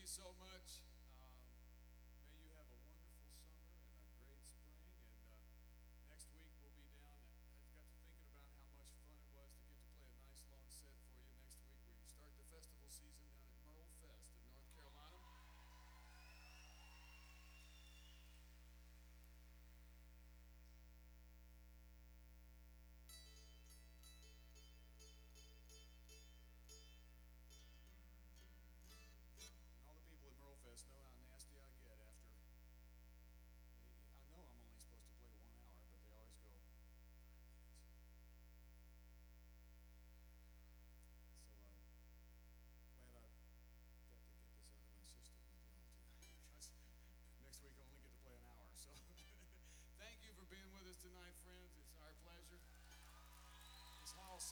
you so much. May you have a wonderful summer and a great spring. And next week we'll be down. I've got to thinking about how much fun it was to get to play a nice long set for you next week. We start the festival season down at Merle Fest in North Carolina. And all the people at Merle Fest know how nasty I get after. I know I'm only supposed to play 1 hour, but they always go 5 minutes. So glad I got to get this out of my system with y'all tonight because next week I only get to play an hour. So thank you for being with us tonight, friends. It's our pleasure. This hall